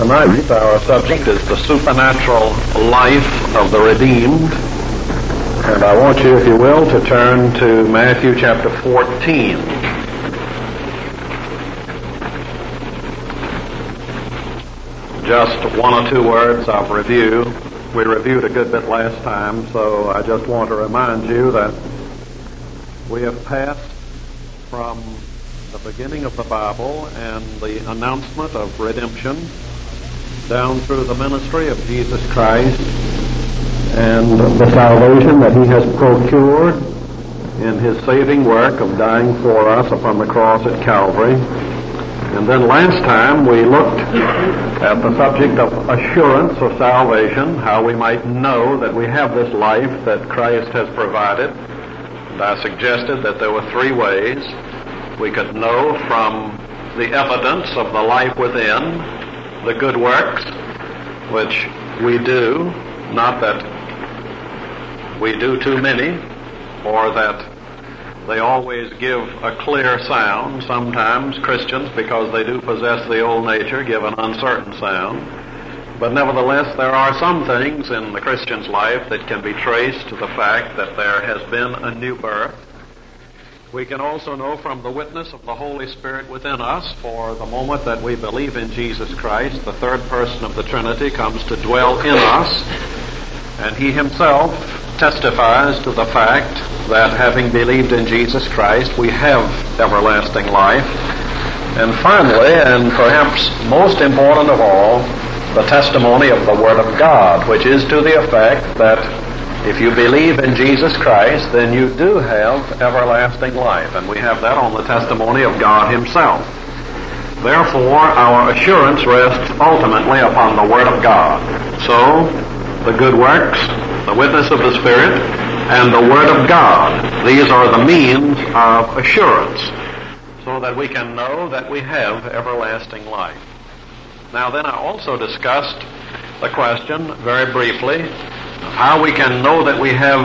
Tonight, our subject is the supernatural life of the redeemed. And I want you, if you will, to turn to Matthew chapter 14. Just one or two words of review. We reviewed a good bit last time, so I just want to remind you that we have passed from the beginning of the Bible and the announcement of redemption down through the ministry of Jesus Christ and the salvation that he has procured in his saving work of dying for us upon the cross at Calvary. And then last time we looked at the subject of assurance of salvation, how we might know that we have this life that Christ has provided. And I suggested that there were three ways. We could know from the evidence of the life within, the good works, which we do, not that we do too many, or that they always give a clear sound. Sometimes Christians, because they do possess the old nature, give an uncertain sound. But nevertheless, there are some things in the Christian's life that can be traced to the fact that there has been a new birth. We can also know from the witness of the Holy Spirit within us, for the moment that we believe in Jesus Christ, the third person of the Trinity comes to dwell in us, and he himself testifies to the fact that having believed in Jesus Christ, we have everlasting life. And finally, and perhaps most important of all, the testimony of the Word of God, which is to the effect that if you believe in Jesus Christ, then you do have everlasting life. And we have that on the testimony of God himself. Therefore, our assurance rests ultimately upon the Word of God. So, the good works, the witness of the Spirit, and the Word of God, these are the means of assurance, so that we can know that we have everlasting life. Now then, I also discussed the question, very briefly, how we can know that we have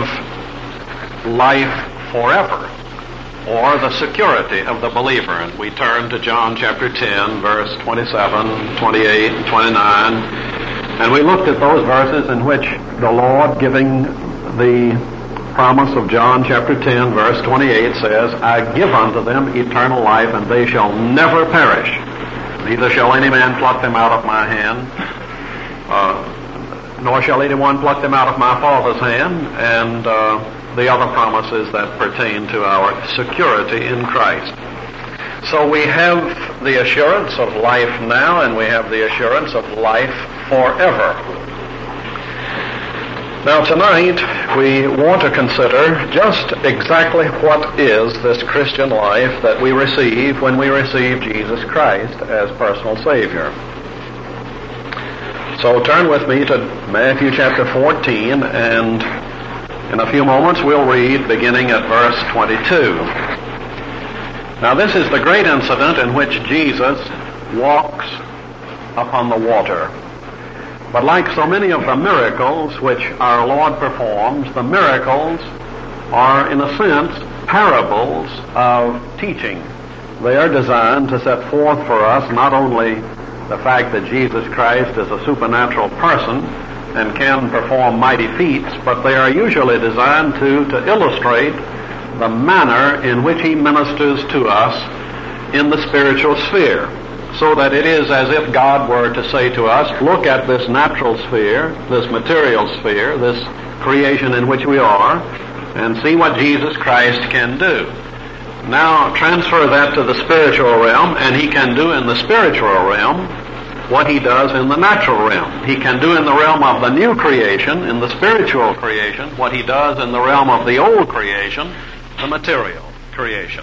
life forever, or the security of the believer. And we turn to John chapter 10, verse 27, 28, and 29, and we looked at those verses in which the Lord, giving the promise of John chapter 10, verse 28, says, I give unto them eternal life, and they shall never perish, neither shall any man pluck them out of my hand, nor shall anyone pluck them out of my Father's hand, and the other promises that pertain to our security in Christ. So we have the assurance of life now, and we have the assurance of life forever. Now tonight we want to consider just exactly what is this Christian life that we receive when we receive Jesus Christ as personal Savior. So turn with me to Matthew chapter 14, and in a few moments we'll read beginning at verse 22. Now this is the great incident in which Jesus walks upon the water. But like so many of the miracles which our Lord performs, the miracles are in a sense parables of teaching. They are designed to set forth for us not only the fact that Jesus Christ is a supernatural person and can perform mighty feats, but they are usually designed to illustrate the manner in which he ministers to us in the spiritual sphere, so that it is as if God were to say to us, look at this natural sphere, this material sphere, this creation in which we are, and see what Jesus Christ can do. Now transfer that to the spiritual realm, and he can do in the spiritual realm what he does in the natural realm. He can do in the realm of the new creation, in the spiritual creation, what he does in the realm of the old creation, the material creation.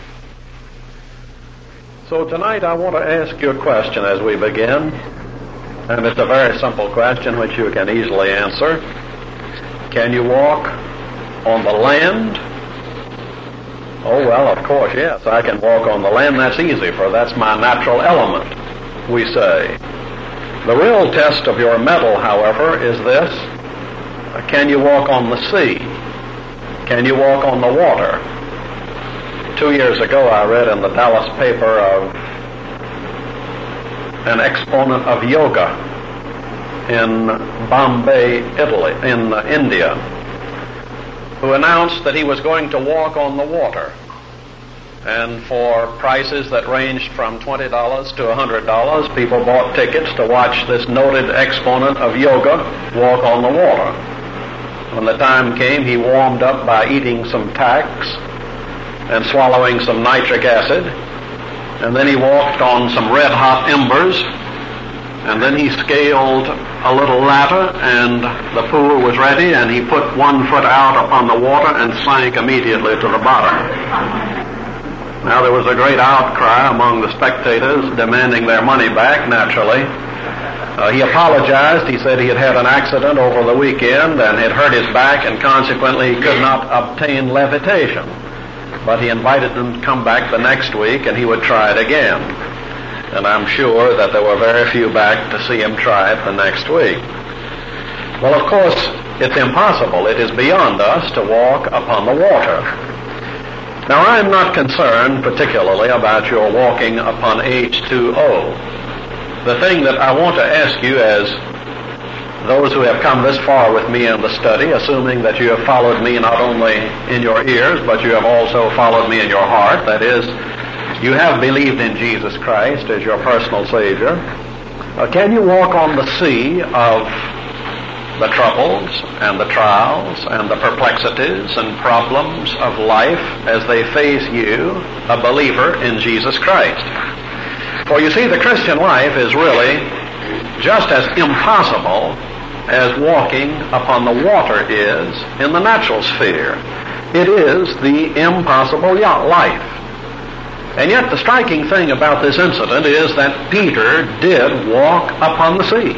So tonight I want to ask you a question as we begin, and it's a very simple question which you can easily answer. Can you walk on the land? Oh, well, of course, yes, I can walk on the land. That's easy, for that's my natural element, we say. The real test of your mettle, however, is this. Can you walk on the sea? Can you walk on the water? 2 years ago, I read in the Dallas paper of an exponent of yoga in Bombay, Italy, in India, who announced that he was going to walk on the water. And for prices that ranged from $20 to $100, people bought tickets to watch this noted exponent of yoga walk on the water. When the time came, he warmed up by eating some tacks and swallowing some nitric acid, and then he walked on some red-hot embers, and then he scaled a little ladder, and the pool was ready, and he put one foot out upon the water and sank immediately to the bottom. Now, there was a great outcry among the spectators demanding their money back, naturally. He apologized. He said he had had an accident over the weekend and had hurt his back, and consequently he could not obtain levitation. But he invited them to come back the next week, and he would try it again. And I'm sure that there were very few back to see him try it the next week. Well, of course, it's impossible. It is beyond us to walk upon the water. Now, I'm not concerned particularly about your walking upon H2O. The thing that I want to ask you, as those who have come this far with me in the study, assuming that you have followed me not only in your ears, but you have also followed me in your heart, that is, you have believed in Jesus Christ as your personal Savior, can you walk on the sea of the troubles and the trials and the perplexities and problems of life as they face you, a believer in Jesus Christ? For you see, the Christian life is really just as impossible as walking upon the water is in the natural sphere. It is the impossible life. And yet the striking thing about this incident is that Peter did walk upon the sea.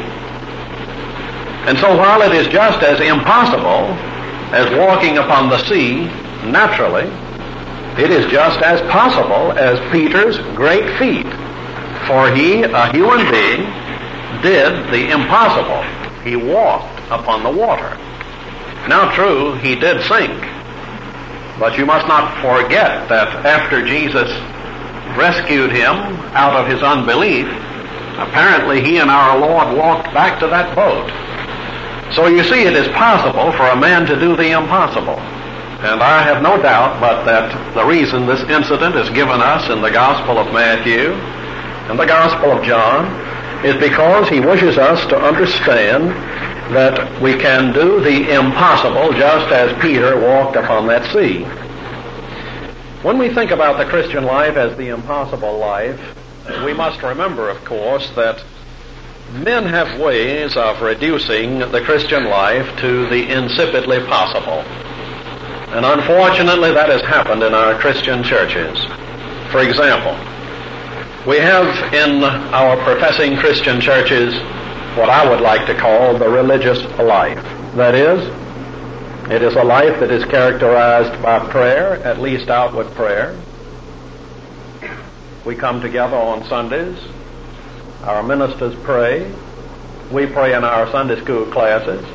And so while it is just as impossible as walking upon the sea naturally, it is just as possible as Peter's great feat. For he, a human being, did the impossible. He walked upon the water. Now true, he did sink. But you must not forget that after Jesus rescued him out of his unbelief, apparently he and our Lord walked back to that boat. So you see, it is possible for a man to do the impossible. And I have no doubt but that the reason this incident is given us in the Gospel of Matthew and the Gospel of John is because he wishes us to understand that we can do the impossible just as Peter walked upon that sea. When we think about the Christian life as the impossible life, we must remember, of course, that men have ways of reducing the Christian life to the insipidly possible. And unfortunately, that has happened in our Christian churches. For example, we have in our professing Christian churches what I would like to call the religious life. That is, it is a life that is characterized by prayer, at least outward prayer. We come together on Sundays. Our ministers pray. We pray in our Sunday school classes.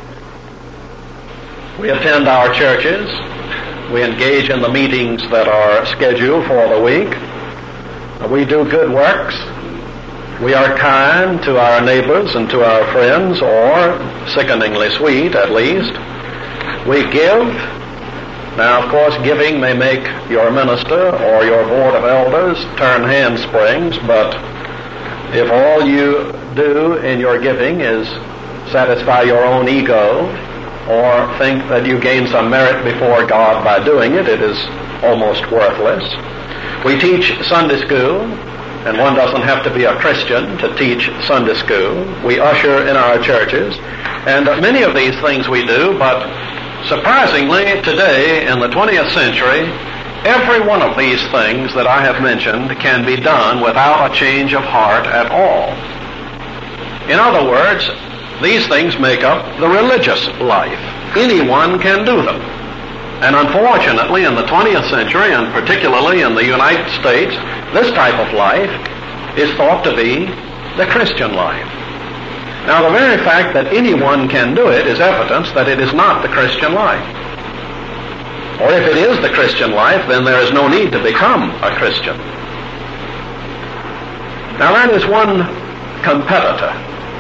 We attend our churches. We engage in the meetings that are scheduled for the week. We do good works. We are kind to our neighbors and to our friends, or sickeningly sweet, at least. We give. Now, of course, giving may make your minister or your board of elders turn handsprings, but if all you do in your giving is satisfy your own ego or think that you gain some merit before God by doing it, it is almost worthless. We teach Sunday school, and one doesn't have to be a Christian to teach Sunday school. We usher in our churches, and many of these things we do, but surprisingly, today in the 20th century, every one of these things that I have mentioned can be done without a change of heart at all. In other words, these things make up the religious life. Anyone can do them. And unfortunately, in the 20th century, and particularly in the United States, this type of life is thought to be the Christian life. Now, the very fact that anyone can do it is evidence that it is not the Christian life. Or if it is the Christian life, then there is no need to become a Christian. Now, that is one competitor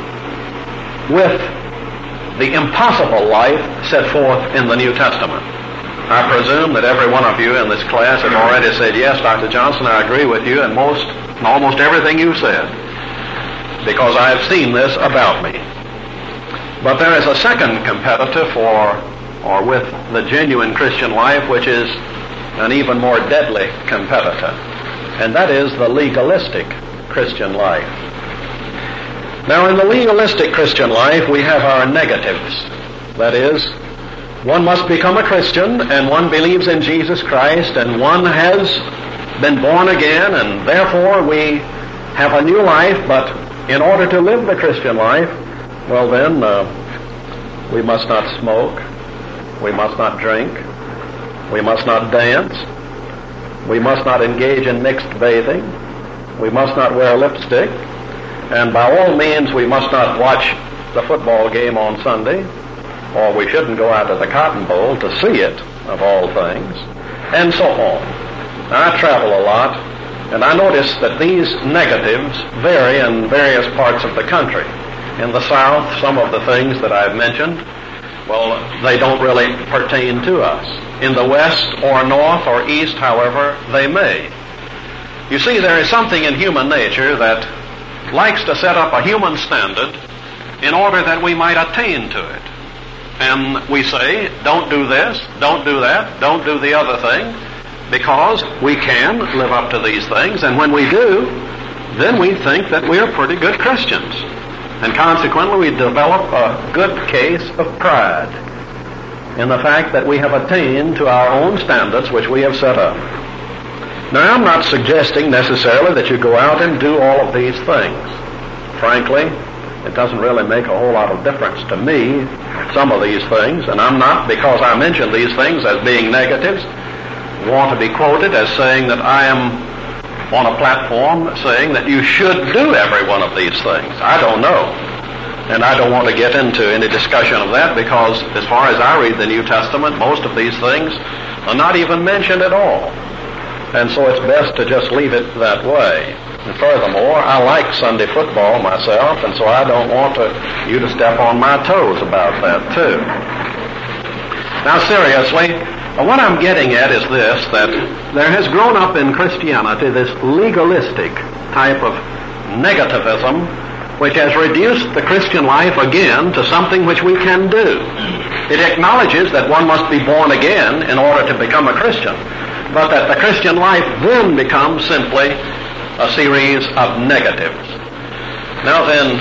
with the impossible life set forth in the New Testament. I presume that every one of you in this class have already said, yes, Dr. Johnson, I agree with you in almost everything you said, because I have seen this about me. But there is a second competitor with the genuine Christian life, which is an even more deadly competitor, and that is the legalistic Christian life. Now, in the legalistic Christian life, we have our negatives. That is, one must become a Christian, and one believes in Jesus Christ, and one has been born again, and therefore we have a new life. But in order to live the Christian life, well then, we must not smoke, we must not drink, we must not dance, we must not engage in mixed bathing, we must not wear lipstick, and by all means we must not watch the football game on Sunday, or we shouldn't go out to the Cotton Bowl to see it, of all things, and so on. Now, I travel a lot, and I notice that these negatives vary in various parts of the country. In the South, some of the things that I've mentioned, well, they don't really pertain to us. In the West or North or East, however, they may. You see, there is something in human nature that likes to set up a human standard in order that we might attain to it. And we say, don't do this, don't do that, don't do the other thing, because we can live up to these things, and when we do, then we think that we are pretty good Christians. And consequently, we develop a good case of pride in the fact that we have attained to our own standards which we have set up. Now, I'm not suggesting necessarily that you go out and do all of these things. Frankly, it doesn't really make a whole lot of difference to me, some of these things, and I'm not, because I mention these things as being negatives, want to be quoted as saying that I am on a platform saying that you should do every one of these things. I don't know. And I don't want to get into any discussion of that, because as far as I read the New Testament, most of these things are not even mentioned at all. And so it's best to just leave it that way. And furthermore, I like Sunday football myself, and so I don't want you to step on my toes about that too. Now, seriously, what I'm getting at is this, that there has grown up in Christianity this legalistic type of negativism which has reduced the Christian life again to something which we can do. It acknowledges that one must be born again in order to become a Christian, but that the Christian life then becomes simply a series of negatives. Now then,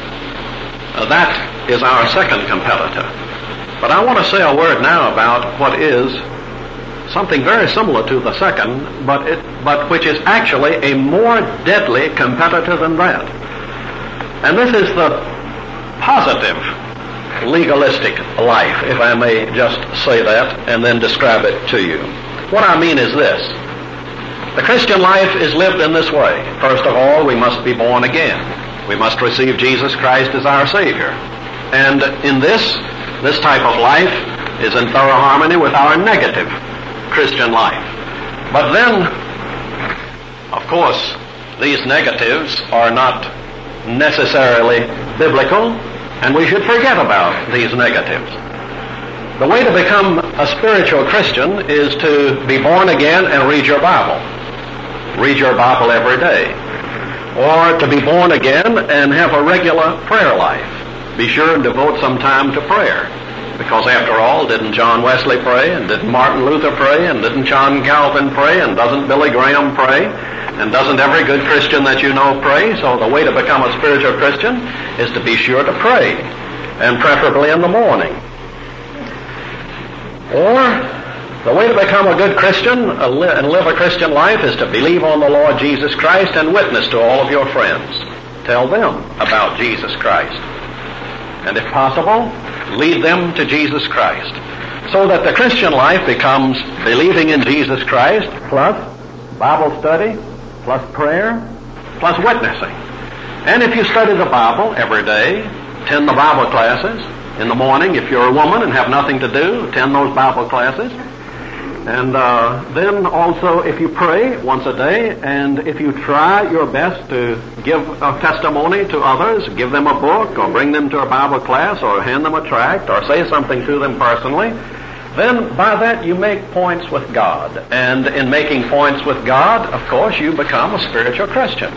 that is our second competitor. But I want to say a word now about what is something very similar to the second, but which is actually a more deadly competitor than that. And this is the positive legalistic life, if I may just say that and then describe it to you. What I mean is this. The Christian life is lived in this way. First of all, we must be born again. We must receive Jesus Christ as our Savior. And in this type of life is in thorough harmony with our negative Christian life. But then, of course, these negatives are not necessarily biblical, and we should forget about these negatives. The way to become a spiritual Christian is to be born again and read your Bible. Read your Bible every day. Or to be born again and have a regular prayer life. Be sure and devote some time to prayer. Because after all, didn't John Wesley pray, and didn't Martin Luther pray, and didn't John Calvin pray, and doesn't Billy Graham pray, and doesn't every good Christian that you know pray? So the way to become a spiritual Christian is to be sure to pray, and preferably in the morning. Or the way to become a good Christian and live a Christian life is to believe on the Lord Jesus Christ and witness to all of your friends. Tell them about Jesus Christ. And if possible, lead them to Jesus Christ. So that the Christian life becomes believing in Jesus Christ plus Bible study, plus prayer, plus witnessing. And if you study the Bible every day, attend the Bible classes in the morning, if you're a woman and have nothing to do, attend those Bible classes. And then also, if you pray once a day, and if you try your best to give a testimony to others, give them a book, or bring them to a Bible class, or hand them a tract, or say something to them personally, then by that you make points with God. And in making points with God, of course, you become a spiritual Christian.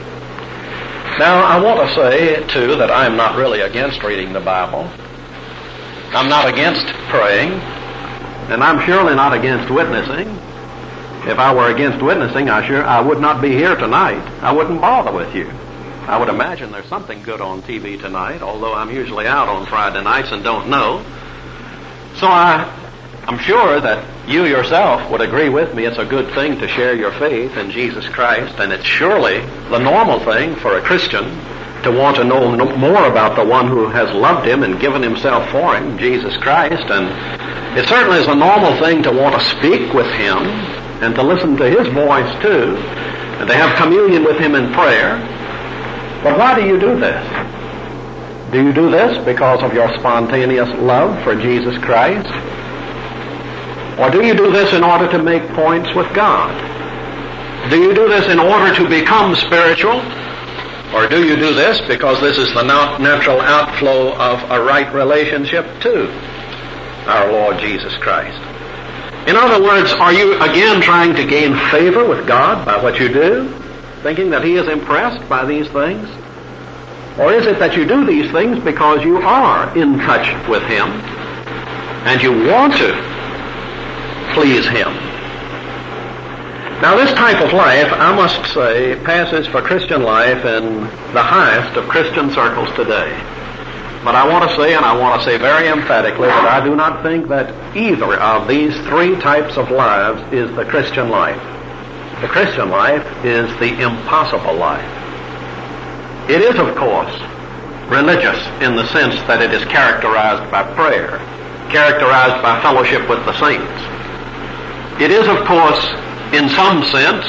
Now, I want to say, too, that I'm not really against reading the Bible. I'm not against praying. And I'm surely not against witnessing. If I were against witnessing, I would not be here tonight. I wouldn't bother with you. I would imagine there's something good on TV tonight, although I'm usually out on Friday nights and don't know. So I'm sure that you yourself would agree with me it's a good thing to share your faith in Jesus Christ, and it's surely the normal thing for a Christian to want to know more about the one who has loved him and given himself for him, Jesus Christ. And it certainly is a normal thing to want to speak with him and to listen to his voice too, and to have communion with him in prayer. But why do you do this? Do you do this because of your spontaneous love for Jesus Christ? Or do you do this in order to make points with God? Do you do this in order to become spiritual? Or do you do this because this is the natural outflow of a right relationship to our Lord Jesus Christ? In other words, are you again trying to gain favor with God by what you do, thinking that he is impressed by these things? Or is it that you do these things because you are in touch with him and you want to please him? Now, this type of life, I must say, passes for Christian life in the highest of Christian circles today. But I want to say, and I want to say very emphatically, that I do not think that either of these three types of lives is the Christian life. The Christian life is the impossible life. It is, of course, religious in the sense that it is characterized by prayer, characterized by fellowship with the saints. It is, of course, in some sense,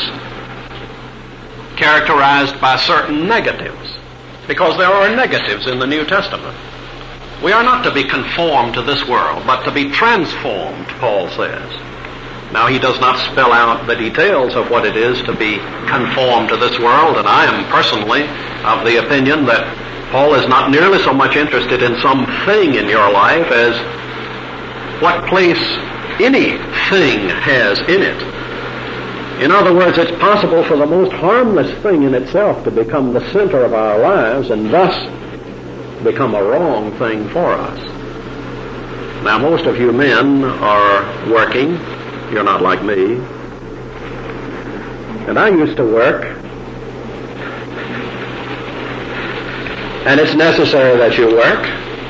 characterized by certain negatives, because there are negatives in the New Testament. We are not to be conformed to this world, but to be transformed, Paul says. Now, he does not spell out the details of what it is to be conformed to this world, and I am personally of the opinion that Paul is not nearly so much interested in something in your life as what place anything has in it. In other words, it's possible for the most harmless thing in itself to become the center of our lives and thus become a wrong thing for us. Now, most of you men are working. You're not like me. And I used to work. And it's necessary that you work.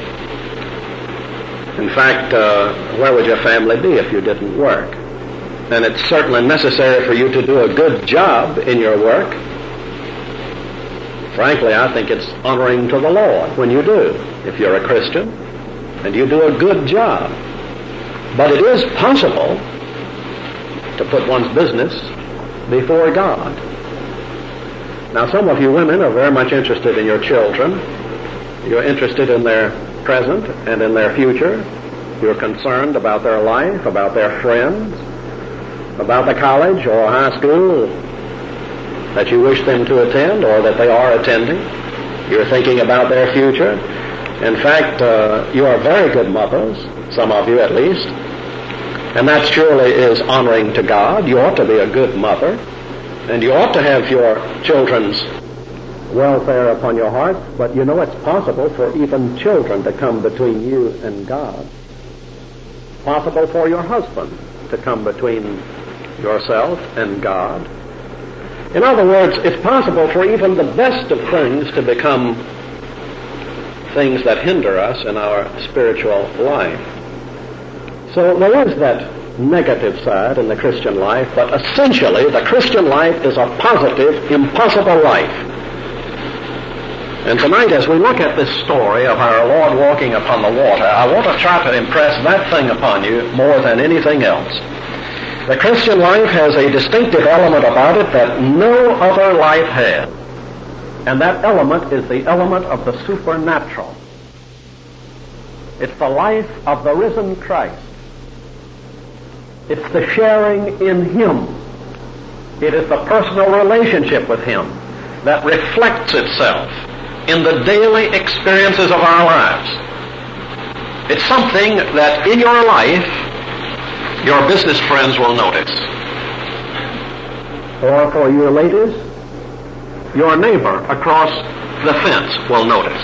In fact, where would your family be if you didn't work? And it's certainly necessary for you to do a good job in your work. Frankly, I think it's honoring to the Lord when you do, if you're a Christian, and you do a good job. But it is possible to put one's business before God. Now, some of you women are very much interested in your children. You're interested in their present and in their future. You're concerned about their life, about their friends, about the college or high school that you wish them to attend or that they are attending. You're thinking about their future. In fact, you are very good mothers, some of you at least, and that surely is honoring to God. You ought to be a good mother, and you ought to have your children's welfare upon your heart, but you know it's possible for even children to come between you and God. Possible for your husband to come between yourself and God. In other words, it's possible for even the best of things to become things that hinder us in our spiritual life. So there is that negative side in the Christian life, but essentially the Christian life is a positive, impossible life. And tonight, as we look at this story of our Lord walking upon the water, I want to try to impress that thing upon you more than anything else. The Christian life has a distinctive element about it that no other life has. And that element is the element of the supernatural. It's the life of the risen Christ. It's the sharing in Him. It is the personal relationship with Him that reflects itself in the daily experiences of our lives. It's something that in your life, your business friends will notice. Or for your ladies, your neighbor across the fence will notice.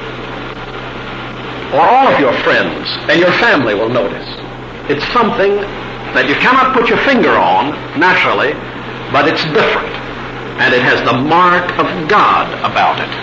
Or all of your friends and your family will notice. It's something that you cannot put your finger on naturally, but it's different. And it has the mark of God about it.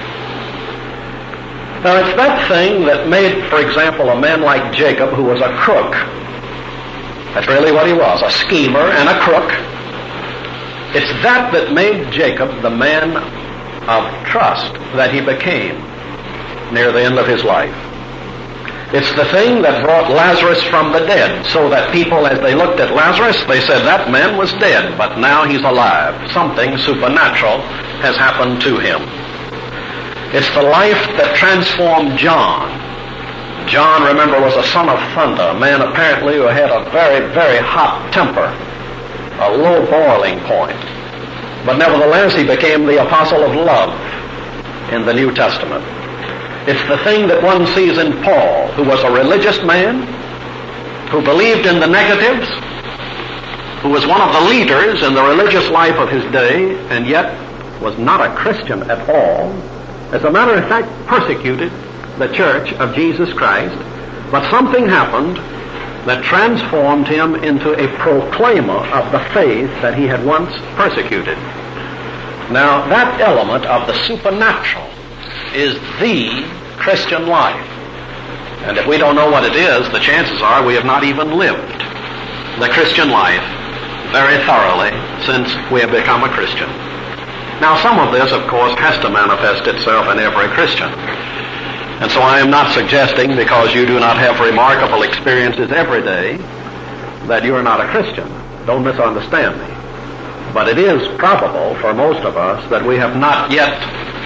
Now, it's that thing that made, for example, a man like Jacob, who was a crook. That's really what he was, a schemer and a crook. It's that made Jacob the man of trust that he became near the end of his life. It's the thing that brought Lazarus from the dead, so that people, as they looked at Lazarus, they said, that man was dead, but now he's alive. Something supernatural has happened to him. It's the life that transformed John. John, remember, was a son of thunder, a man apparently who had a very, very hot temper, a low boiling point. But nevertheless, he became the apostle of love in the New Testament. It's the thing that one sees in Paul, who was a religious man, who believed in the negatives, who was one of the leaders in the religious life of his day, and yet was not a Christian at all. As a matter of fact, persecuted the church of Jesus Christ. But something happened that transformed him into a proclaimer of the faith that he had once persecuted. Now, that element of the supernatural is the Christian life. And if we don't know what it is, the chances are we have not even lived the Christian life very thoroughly since we have become a Christian. Now, some of this, of course, has to manifest itself in every Christian. And so I am not suggesting, because you do not have remarkable experiences every day, that you are not a Christian. Don't misunderstand me. But it is probable for most of us that we have not yet,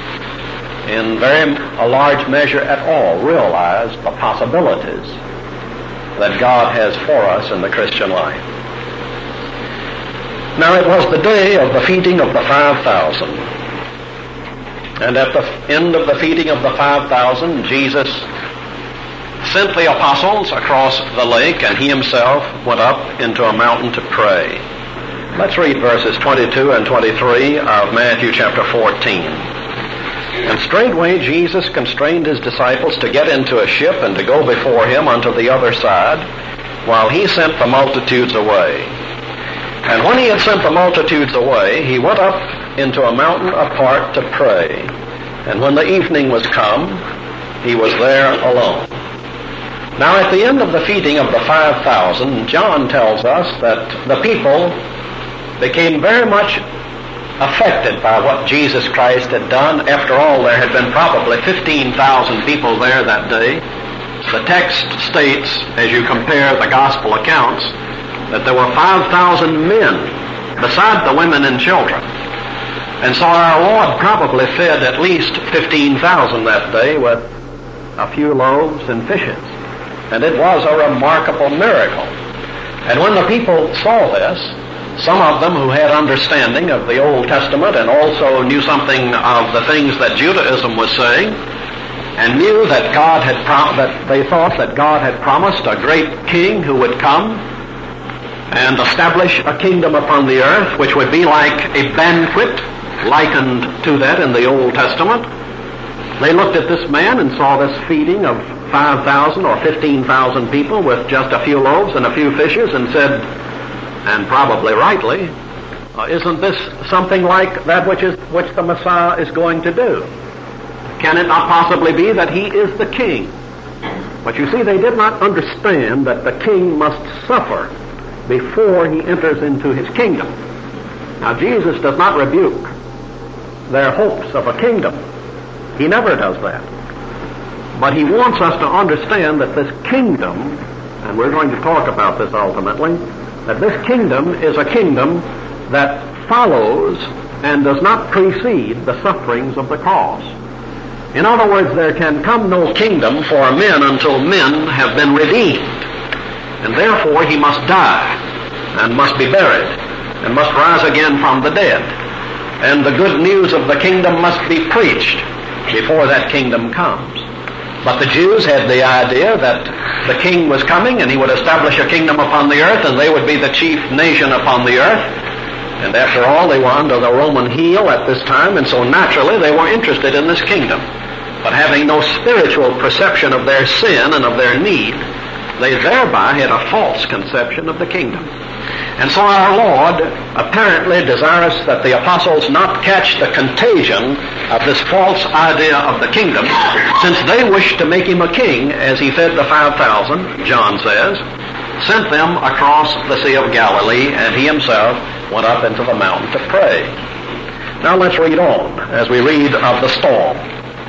in a large measure at all, realized the possibilities that God has for us in the Christian life. Now, it was the day of the feeding of the 5,000. And at the end of the feeding of the 5,000, Jesus sent the apostles across the lake, and he himself went up into a mountain to pray. Let's read verses 22 and 23 of Matthew chapter 14. And straightway Jesus constrained his disciples to get into a ship and to go before him unto the other side, while he sent the multitudes away. And when he had sent the multitudes away, he went up into a mountain apart to pray. And when the evening was come, he was there alone. Now, at the end of the feeding of the 5,000, John tells us that the people became very much affected by what Jesus Christ had done. After all, there had been probably 15,000 people there that day. The text states, as you compare the gospel accounts, that there were 5,000 men, beside the women and children. And so our Lord probably fed at least 15,000 that day with a few loaves and fishes. And it was a remarkable miracle. And when the people saw this, some of them who had understanding of the Old Testament and also knew something of the things that Judaism was saying, and knew that that they thought that God had promised a great king who would come and establish a kingdom upon the earth, which would be like a banquet, likened to that in the Old Testament. They looked at this man and saw this feeding of 5,000 or 15,000 people with just a few loaves and a few fishes, and said, and probably rightly, isn't this something like that which the Messiah is going to do? Can it not possibly be that he is the king? But you see, they did not understand that the king must suffer before he enters into his kingdom. Now, Jesus does not rebuke their hopes of a kingdom. He never does that. But he wants us to understand that this kingdom, and we're going to talk about this ultimately, that this kingdom is a kingdom that follows and does not precede the sufferings of the cross. In other words, there can come no kingdom for men until men have been redeemed. And therefore he must die. and must be buried and must rise again from the dead. And the good news of the kingdom must be preached before that kingdom comes. But the Jews had the idea that the king was coming and he would establish a kingdom upon the earth and they would be the chief nation upon the earth. And after all, they were under the Roman heel at this time, and so naturally they were interested in this kingdom. But having no spiritual perception of their sin and of their need, they thereby had a false conception of the kingdom. And so our Lord, apparently desirous that the apostles not catch the contagion of this false idea of the kingdom, since they wished to make him a king as he fed the 5,000, John says, sent them across the Sea of Galilee, and he himself went up into the mountain to pray. Now let's read on as we read of the storm.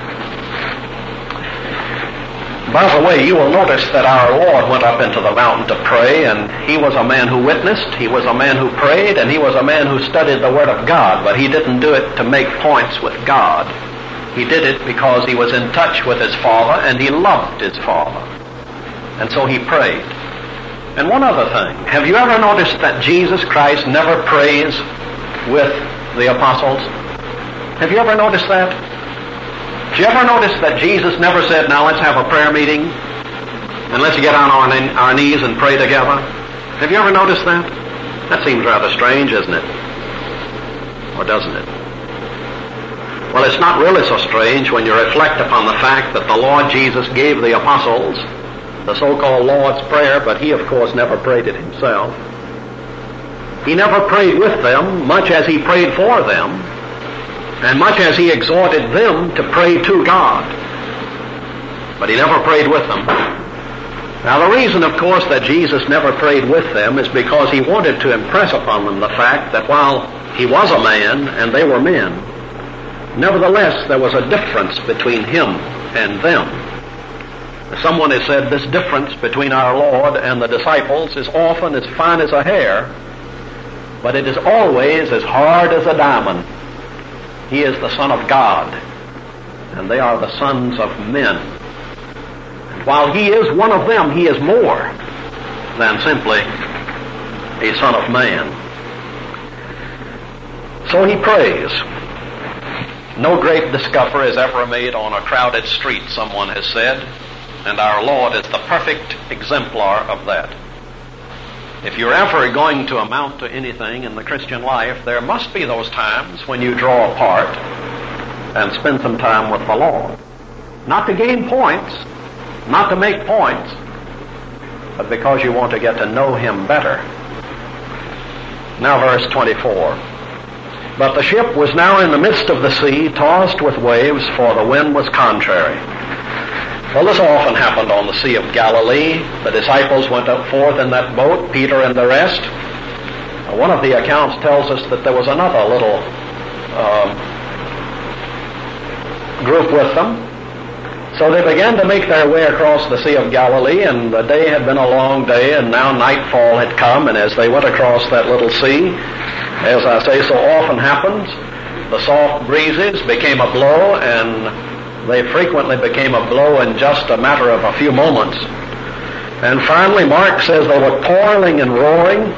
By the way, you will notice that our Lord went up into the mountain to pray, and he was a man who witnessed, he was a man who prayed, and he was a man who studied the Word of God, but he didn't do it to make points with God. He did it because he was in touch with his Father, and he loved his Father. And so he prayed. And one other thing, have you ever noticed that Jesus Christ never prays with the apostles? Have you ever noticed that? Did you ever notice that Jesus never said, now let's have a prayer meeting and let's get on our knees and pray together? Have you ever noticed that? That seems rather strange, isn't it? Or doesn't it? Well, it's not really so strange when you reflect upon the fact that the Lord Jesus gave the apostles the so-called Lord's Prayer, but he, of course, never prayed it himself. He never prayed with them much as he prayed for them, and much as he exhorted them to pray to God. But he never prayed with them. Now, the reason, of course, that Jesus never prayed with them is because he wanted to impress upon them the fact that while he was a man and they were men, nevertheless, there was a difference between him and them. Someone has said this difference between our Lord and the disciples is often as fine as a hair, but it is always as hard as a diamond. He is the Son of God, and they are the sons of men. And while he is one of them, he is more than simply a son of man. So he prays. No great discover is ever made on a crowded street, someone has said, and our Lord is the perfect exemplar of that. If you're ever going to amount to anything in the Christian life, there must be those times when you draw apart and spend some time with the Lord. Not to gain points, not to make points, but because you want to get to know him better. Now verse 24. But the ship was now in the midst of the sea, tossed with waves, for the wind was contrary. Well, this often happened on the Sea of Galilee. The disciples went up forth in that boat, Peter and the rest. One of the accounts tells us that there was another little group with them. So they began to make their way across the Sea of Galilee, and the day had been a long day, and now nightfall had come, and as they went across that little sea, as I say so often happens, the soft breezes became a blow, and they frequently became a blow in just a matter of a few moments. And finally, Mark says they were toiling and rowing.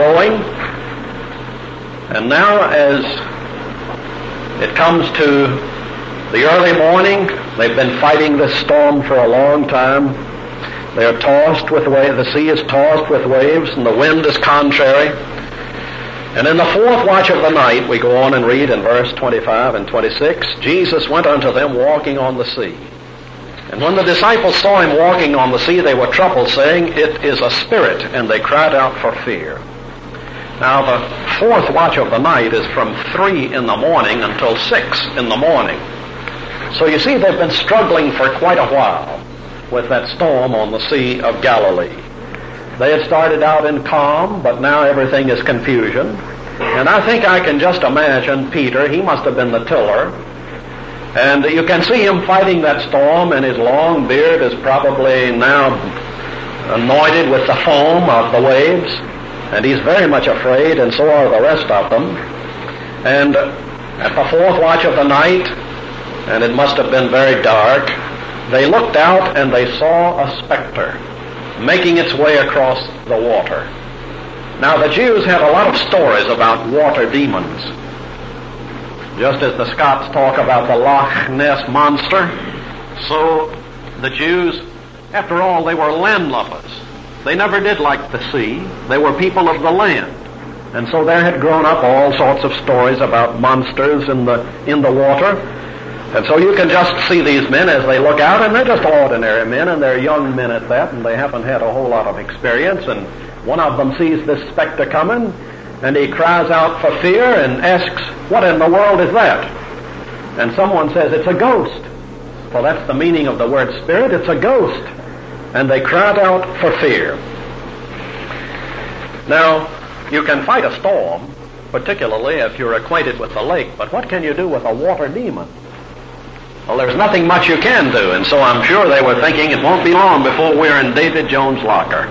And now as it comes to the early morning, they've been fighting this storm for a long time. They are tossed with waves, the sea is tossed with waves, and the wind is contrary. And in the fourth watch of the night, we go on and read in verse 25 and 26, Jesus went unto them walking on the sea. And when the disciples saw him walking on the sea, they were troubled, saying, It is a spirit, and they cried out for fear. Now the fourth watch of the night is from 3 in the morning until 6 in the morning. So you see, they've been struggling for quite a while with that storm on the Sea of Galilee. They had started out in calm, but now everything is confusion. And I think I can just imagine Peter, he must have been the tiller. And you can see him fighting that storm, and his long beard is probably now anointed with the foam of the waves. And he's very much afraid, and so are the rest of them. And at the fourth watch of the night, and it must have been very dark, they looked out and they saw a specter making its way across the water. Now, the Jews had a lot of stories about water demons. Just as the Scots talk about the Loch Ness Monster, so the Jews, after all, they were landlubbers. They never did like the sea. They were people of the land. And so there had grown up all sorts of stories about monsters in the water. And so you can just see these men as they look out, and they're just ordinary men, and they're young men at that, and they haven't had a whole lot of experience. And one of them sees this specter coming, and he cries out for fear and asks, "What in the world is that?" And someone says, "It's a ghost." Well, that's the meaning of the word spirit. It's a ghost. And they cried out for fear. Now, you can fight a storm, particularly if you're acquainted with the lake, but what can you do with a water demon? Well, there's nothing much you can do, and so I'm sure they were thinking it won't be long before we're in David Jones' locker.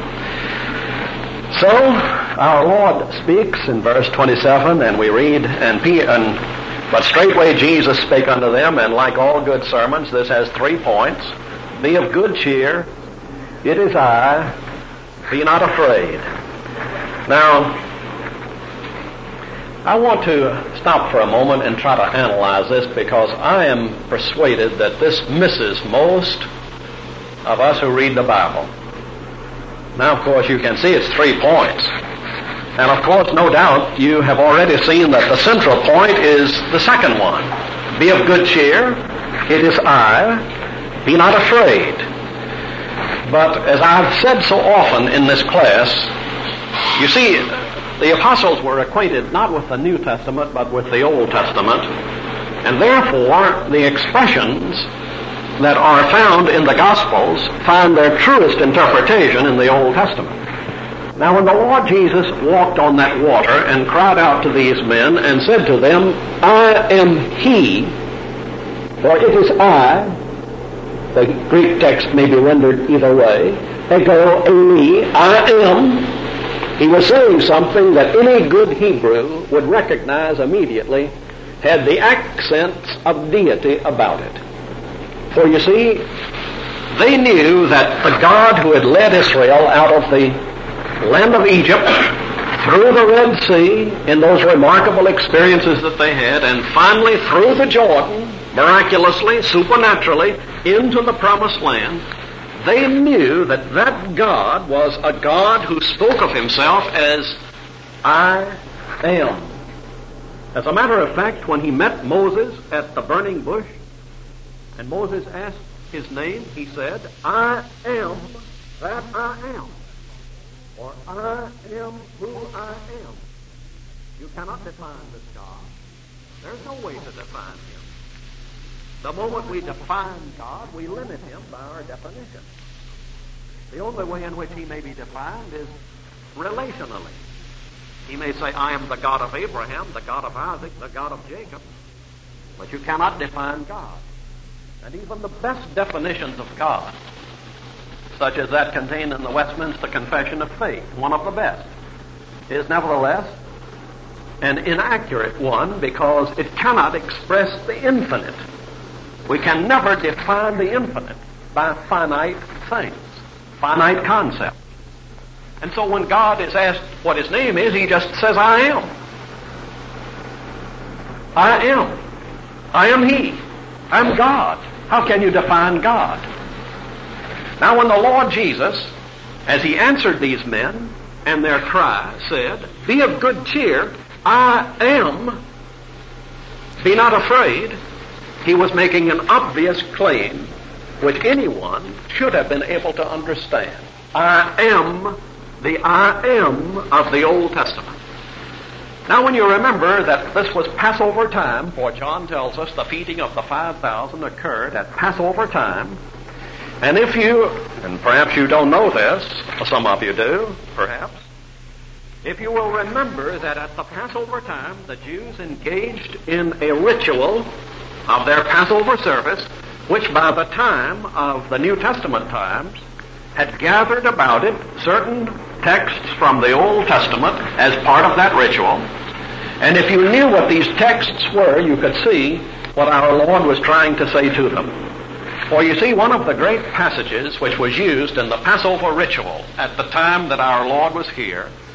So, our Lord speaks in verse 27, and we read, "But straightway Jesus spake unto them," and like all good sermons, this has 3 points. "Be of good cheer, it is I, be not afraid." Now, I want to stop for a moment and try to analyze this, because I am persuaded that this misses most of us who read the Bible. Now, of course, you can see it's 3 points. And of course, no doubt, you have already seen that the central point is the second one. Be of good cheer, it is I, be not afraid. But as I've said so often in this class, you see, the apostles were acquainted not with the New Testament, but with the Old Testament, and therefore the expressions that are found in the Gospels find their truest interpretation in the Old Testament. Now, when the Lord Jesus walked on that water and cried out to these men and said to them, "I am He," for it is I, the Greek text may be rendered either way, ego eimi, I am, he was saying something that any good Hebrew would recognize immediately, had the accents of deity about it. For you see, they knew that the God who had led Israel out of the land of Egypt, through the Red Sea, in those remarkable experiences that they had, and finally through the Jordan, miraculously, supernaturally, into the Promised Land, they knew that that God was a God who spoke of himself as, "I am." As a matter of fact, when he met Moses at the burning bush, and Moses asked his name, he said, "I am that I am," or "I am who I am." You cannot define this God. There's no way to define him. The moment we define God, we limit him by our definition. The only way in which he may be defined is relationally. He may say, "I am the God of Abraham, the God of Isaac, the God of Jacob," but you cannot define God. And even the best definitions of God, such as that contained in the Westminster Confession of Faith, one of the best, is nevertheless an inaccurate one, because it cannot express the infinite. We can never define the infinite by finite things, finite concepts. And so when God is asked what his name is, he just says, "I am. I am. I am he. I'm God." How can you define God? Now, when the Lord Jesus, as he answered these men and their cry, said, "Be of good cheer, I am, be not afraid," he was making an obvious claim which anyone should have been able to understand. I am the I am of the Old Testament. Now, when you remember that this was Passover time, for John tells us the feeding of the 5,000 occurred at Passover time, and if you, and perhaps you don't know this, some of you do, perhaps, if you will remember that at the Passover time, the Jews engaged in a ritual of their Passover service, which by the time of the New Testament times had gathered about it certain texts from the Old Testament as part of that ritual. And if you knew what these texts were, you could see what our Lord was trying to say to them. For you see, one of the great passages which was used in the Passover ritual at the time that our Lord was here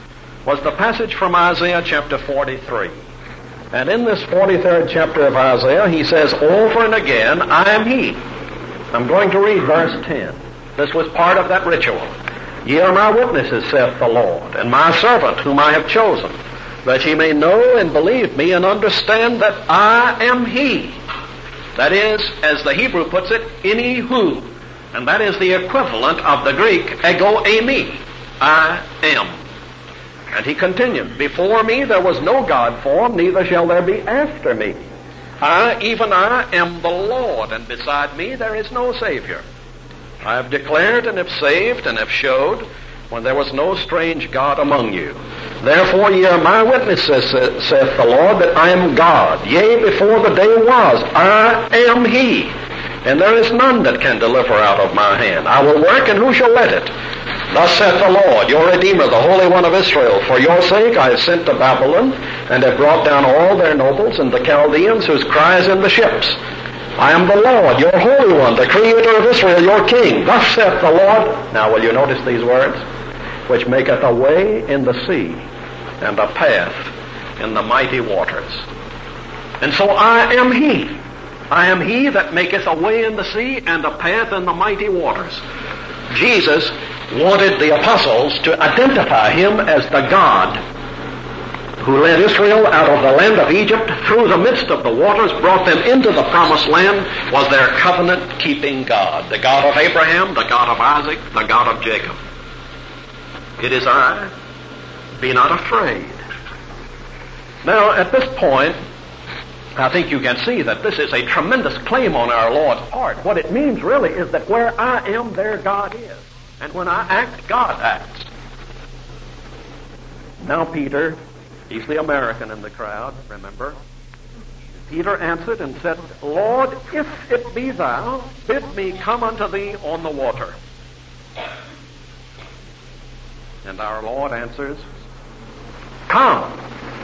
was the passage from Isaiah chapter 43. And in this 43rd chapter of Isaiah, he says over and again, I am he. I'm going to read verse 10. This was part of that ritual. Ye are my witnesses, saith the Lord, and my servant whom I have chosen, that ye may know and believe me and understand that I am he. That is, as the Hebrew puts it, any who. And that is the equivalent of the Greek ego eimi. I am. And he continued, before me there was no God formed, neither shall there be after me. I, even I, am the Lord, and beside me there is no Savior. I have declared and have saved and have showed when there was no strange God among you. Therefore ye are my witnesses, saith the Lord, that I am God. Yea, before the day was, I am he. And there is none that can deliver out of my hand. I will work, and who shall let it? Thus saith the Lord, your Redeemer, the Holy One of Israel. For your sake I have sent to Babylon, and have brought down all their nobles and the Chaldeans, whose cry is in the ships. I am the Lord, your Holy One, the Creator of Israel, your King. Thus saith the Lord. Now will you notice these words? Which maketh a way in the sea, and a path in the mighty waters. And so I am he. I am he that maketh a way in the sea and a path in the mighty waters. Jesus wanted the apostles to identify him as the God who led Israel out of the land of Egypt through the midst of the waters, brought them into the promised land, was their covenant-keeping God. The God of Abraham, the God of Isaac, the God of Jacob. It is I. Be not afraid. Now, at this point, I think you can see that this is a tremendous claim on our Lord's part. What it means really is that where I am, there God is. And when I act, God acts. Now Peter, he's the American in the crowd, remember? Peter answered and said, Lord, if it be thou, bid me come unto thee on the water. And our Lord answers, come.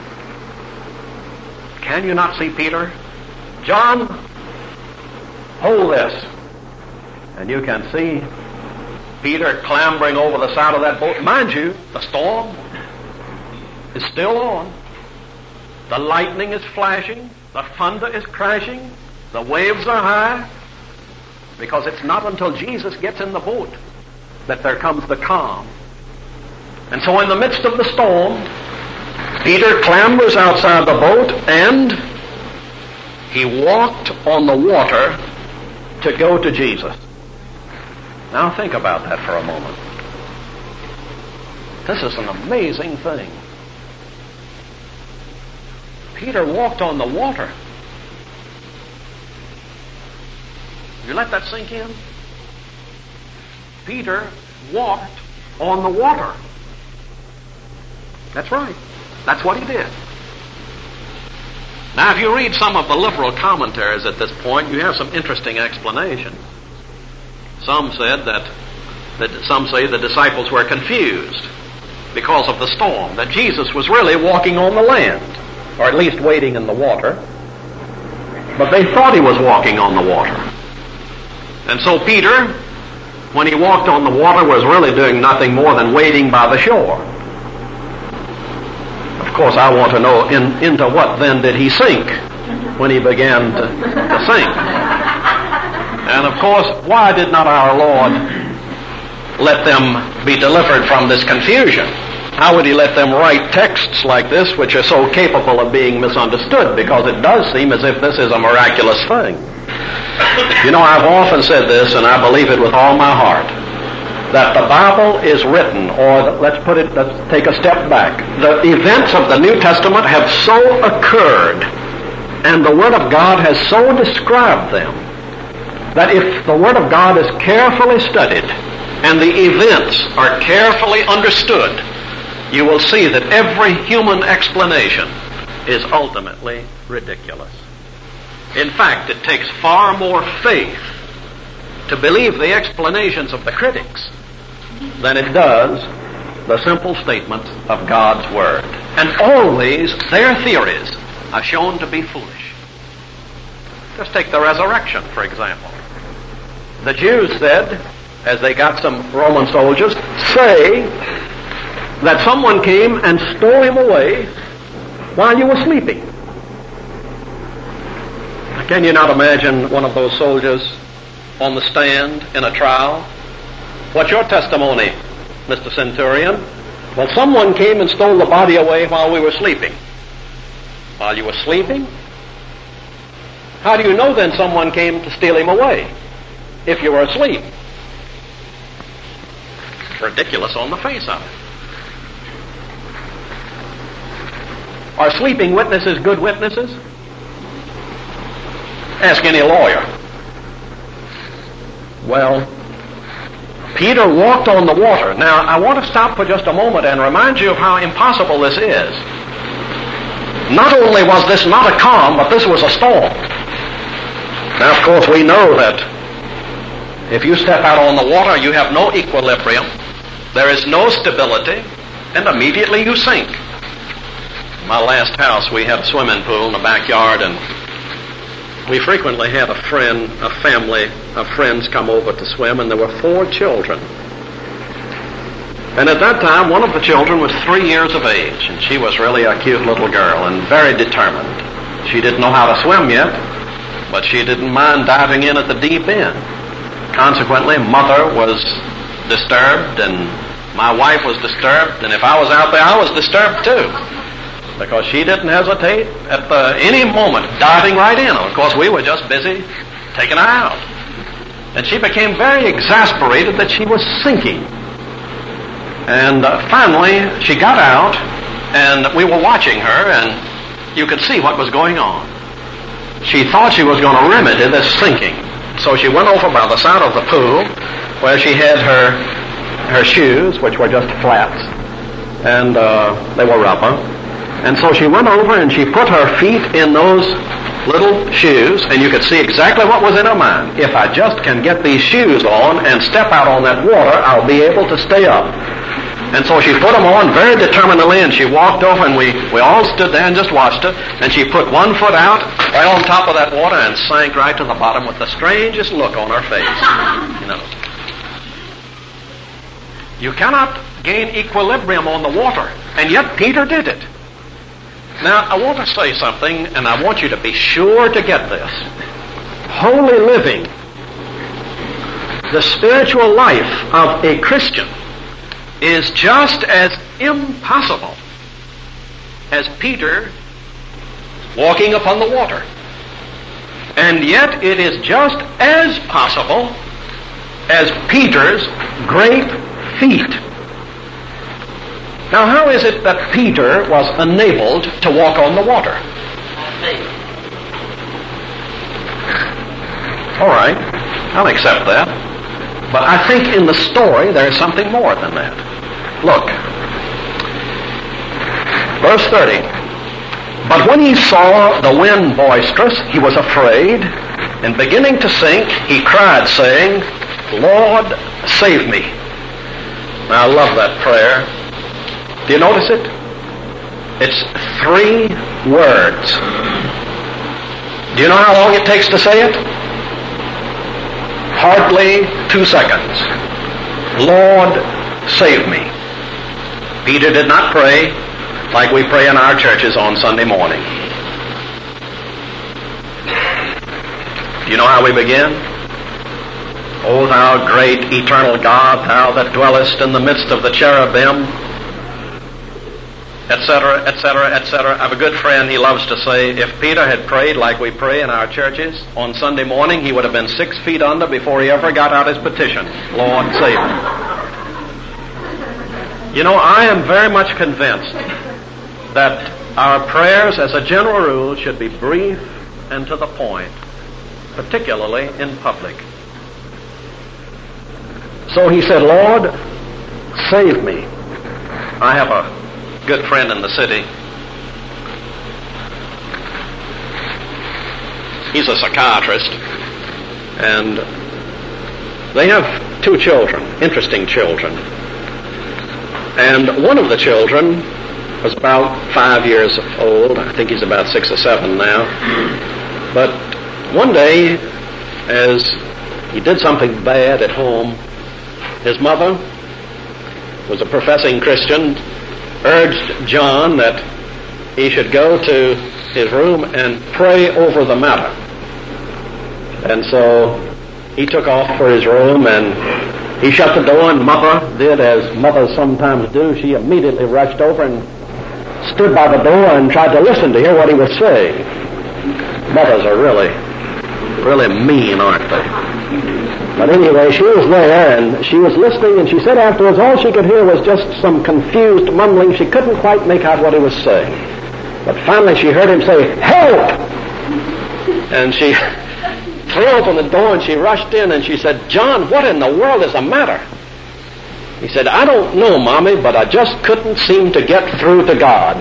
Can you not see Peter? John, hold this. And you can see Peter clambering over the side of that boat. Mind you, the storm is still on. The lightning is flashing. The thunder is crashing. The waves are high. Because it's not until Jesus gets in the boat that there comes the calm. And so in the midst of the storm, Peter clambers outside the boat, and he walked on the water to go to Jesus. Now think about that for a moment. This is an amazing thing. Peter walked on the water. You let that sink in? Peter walked on the water. That's right. That's what he did. Now, if you read some of the liberal commentaries at this point, you have some interesting explanations. Some say the disciples were confused because of the storm, that Jesus was really walking on the land, or at least wading in the water, but they thought he was walking on the water. And so Peter, when he walked on the water, was really doing nothing more than wading by the shore. Of course, I want to know into what then did he sink when he began to sink. And of course, why did not our Lord let them be delivered from this confusion? How would he let them write texts like this which are so capable of being misunderstood? Because it does seem as if this is a miraculous thing. You know, I've often said this, and I believe it with all my heart, that the Bible is written, or let's take a step back. The events of the New Testament have so occurred, and the Word of God has so described them, that if the Word of God is carefully studied, and the events are carefully understood, you will see that every human explanation is ultimately ridiculous. In fact, it takes far more faith to believe the explanations of the critics than it does the simple statements of God's Word. And always their theories are shown to be foolish. Just take the resurrection, for example. The Jews said, as they got some Roman soldiers, say that someone came and stole him away while you were sleeping. Can you not imagine one of those soldiers on the stand in a trial? What's your testimony, Mr. Centurion? Well, someone came and stole the body away while we were sleeping. While you were sleeping? How do you know then someone came to steal him away if you were asleep? Ridiculous on the face of it. Are sleeping witnesses good witnesses? Ask any lawyer. Well, Peter walked on the water. Now, I want to stop for just a moment and remind you of how impossible this is. Not only was this not a calm, but this was a storm. Now, of course, we know that if you step out on the water, you have no equilibrium. There is no stability, and immediately you sink. In my last house, we had a swimming pool in the backyard, and we frequently had a family of friends come over to swim, and there were 4 children. And at that time, one of the children was 3 years of age, and she was really a cute little girl and very determined. She didn't know how to swim yet, but she didn't mind diving in at the deep end. Consequently, Mother was disturbed, and my wife was disturbed, and if I was out there, I was disturbed too, because she didn't hesitate at any moment diving right in. Of course, we were just busy taking her out. And she became very exasperated that she was sinking. And finally, she got out, and we were watching her, and you could see what was going on. She thought she was going to remedy this sinking. So she went over by the side of the pool, where she had her shoes, which were just flats, and they were rubber. And so she went over and she put her feet in those little shoes, and you could see exactly what was in her mind. If I just can get these shoes on and step out on that water, I'll be able to stay up. And so she put them on very determinedly, and she walked over, and we all stood there and just watched her, and she put one foot out right on top of that water and sank right to the bottom with the strangest look on her face. You know. You cannot gain equilibrium on the water, and yet Peter did it. Now, I want to say something, and I want you to be sure to get this. Holy living, the spiritual life of a Christian, is just as impossible as Peter walking upon the water. And yet it is just as possible as Peter's great feat. Now, how is it that Peter was enabled to walk on the water? All right, I'll accept that. But I think in the story there is something more than that. Look, verse 30. But when he saw the wind boisterous, he was afraid, and beginning to sink, he cried, saying, Lord, save me. Now, I love that prayer. Do you notice it? It's 3 words. Do you know how long it takes to say it? Hardly 2 seconds. Lord, save me. Peter did not pray like we pray in our churches on Sunday morning. Do you know how we begin? O thou great eternal God, thou that dwellest in the midst of the cherubim, etc., etc., etc. I have a good friend, he loves to say, if Peter had prayed like we pray in our churches on Sunday morning, he would have been 6 feet under before he ever got out his petition. Lord, save me. You know, I am very much convinced that our prayers, as a general rule, should be brief and to the point, particularly in public. So he said, Lord, save me. I have a good friend in the city. He's a psychiatrist, and they have 2 children, interesting children. And one of the children was about 5 years old. I think he's about 6 or 7 now. But one day, as he did something bad at home, his mother was a professing Christian, urged John that he should go to his room and pray over the matter. And so he took off for his room, and he shut the door, and Mother did as mothers sometimes do. She immediately rushed over and stood by the door and tried to listen to hear what he was saying. Mothers are really mean, aren't they? But anyway, she was there, and she was listening, and she said afterwards all she could hear was just some confused mumbling. She couldn't quite make out what he was saying. But finally she heard him say, "Help!" And she threw open the door, and she rushed in, and she said, "John, what in the world is the matter?" He said, "I don't know, Mommy, but I just couldn't seem to get through to God."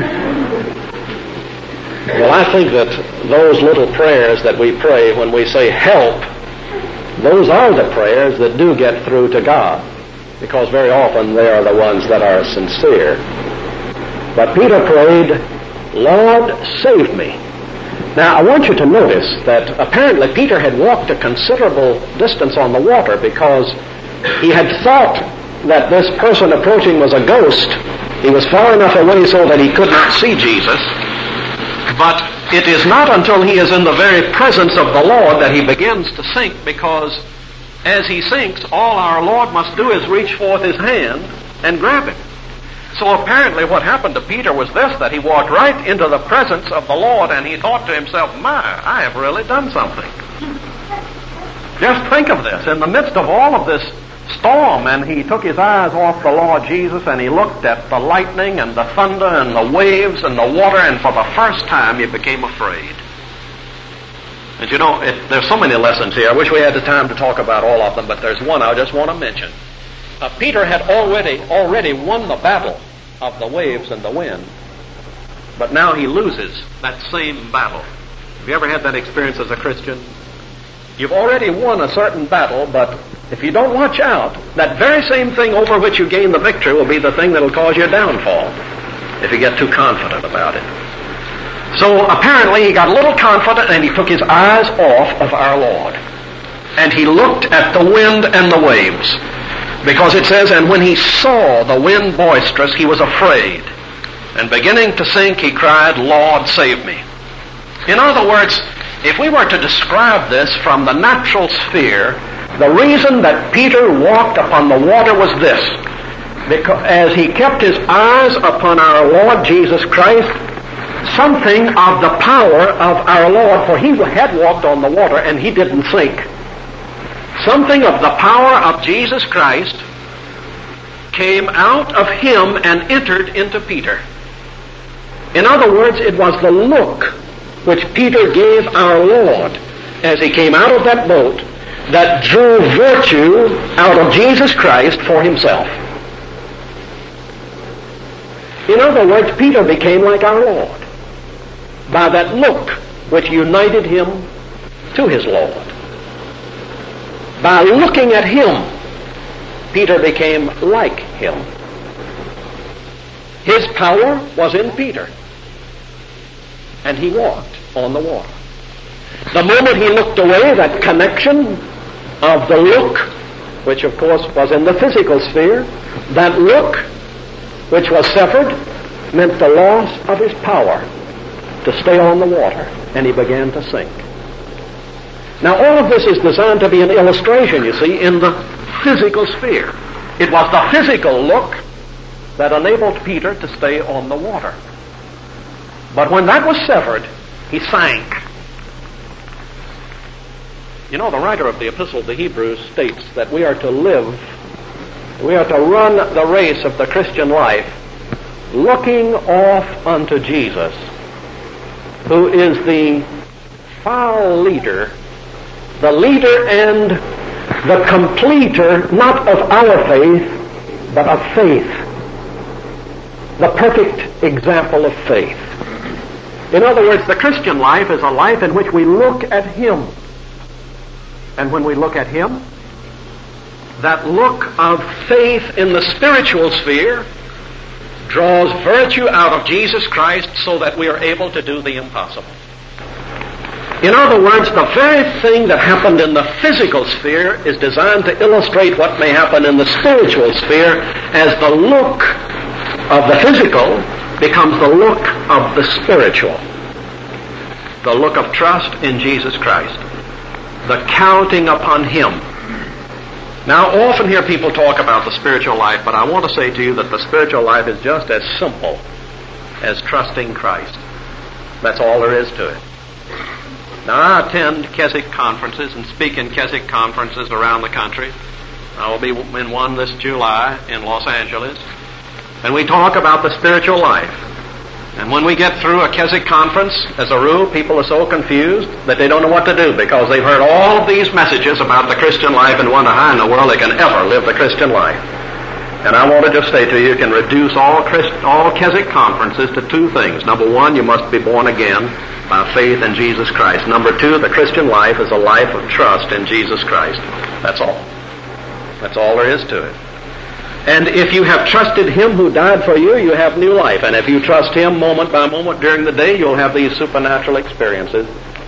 Well, I think that those little prayers that we pray when we say help, those are the prayers that do get through to God, because very often they are the ones that are sincere. But Peter prayed, "Lord, save me." Now, I want you to notice that apparently Peter had walked a considerable distance on the water, because he had thought that this person approaching was a ghost. He was far enough away so that he could not see Jesus. But it is not until he is in the very presence of the Lord that he begins to sink, because as he sinks, all our Lord must do is reach forth his hand and grab him. So apparently what happened to Peter was this, that he walked right into the presence of the Lord, and he thought to himself, "My, I have really done something." Just think of this, in the midst of all of this storm, and he took his eyes off the Lord Jesus, and he looked at the lightning and the thunder and the waves and the water, and for the first time he became afraid. And you know, there's so many lessons here. I wish we had the time to talk about all of them, but there's one I just want to mention. Peter had already won the battle of the waves and the wind, but now he loses that same battle. Have you ever had that experience as a Christian? You've already won a certain battle, but if you don't watch out, that very same thing over which you gain the victory will be the thing that will cause your downfall, if you get too confident about it. So apparently he got a little confident, and he took his eyes off of our Lord. And he looked at the wind and the waves. Because it says, "And when he saw the wind boisterous, he was afraid. And beginning to sink, he cried, 'Lord, save me.'" In other words, if we were to describe this from the natural sphere, the reason that Peter walked upon the water was this: because as he kept his eyes upon our Lord Jesus Christ, something of the power of our Lord, for he had walked on the water and he didn't sink. Something of the power of Jesus Christ came out of him and entered into Peter. In other words, it was the look which Peter gave our Lord as he came out of that boat that drew virtue out of Jesus Christ for himself. In other words, Peter became like our Lord by that look which united him to his Lord. By looking at him, Peter became like him. His power was in Peter, and he walked on the water. The moment he looked away, that connection of the look, which of course was in the physical sphere, that look which was severed meant the loss of his power to stay on the water, and he began to sink. Now all of this is designed to be an illustration, you see, in the physical sphere. It was the physical look that enabled Peter to stay on the water. But when that was severed, he sank. You know, the writer of the Epistle to Hebrews states that we are to run the race of the Christian life looking off unto Jesus, who is the file leader, the leader and the completer, not of our faith, but of faith. The perfect example of faith. In other words, the Christian life is a life in which we look at him. And when we look at him, that look of faith in the spiritual sphere draws virtue out of Jesus Christ so that we are able to do the impossible. In other words, the very thing that happened in the physical sphere is designed to illustrate what may happen in the spiritual sphere as the look of the physical becomes the look of the spiritual. The look of trust in Jesus Christ. The counting upon Him. Now, I often hear people talk about the spiritual life, but I want to say to you that the spiritual life is just as simple as trusting Christ. That's all there is to it. Now, I attend Keswick conferences and speak in Keswick conferences around the country. I will be in one this July in Los Angeles. And we talk about the spiritual life. And when we get through a Keswick conference, as a rule, people are so confused that they don't know what to do because they've heard all of these messages about the Christian life and wonder how in the world they can ever live the Christian life. And I want to just say to you, you can reduce all Keswick conferences to two things. Number one, you must be born again by faith in Jesus Christ. Number two, the Christian life is a life of trust in Jesus Christ. That's all. That's all there is to it. And if you have trusted Him who died for you, you have new life. And if you trust Him moment by moment during the day, you'll have these supernatural experiences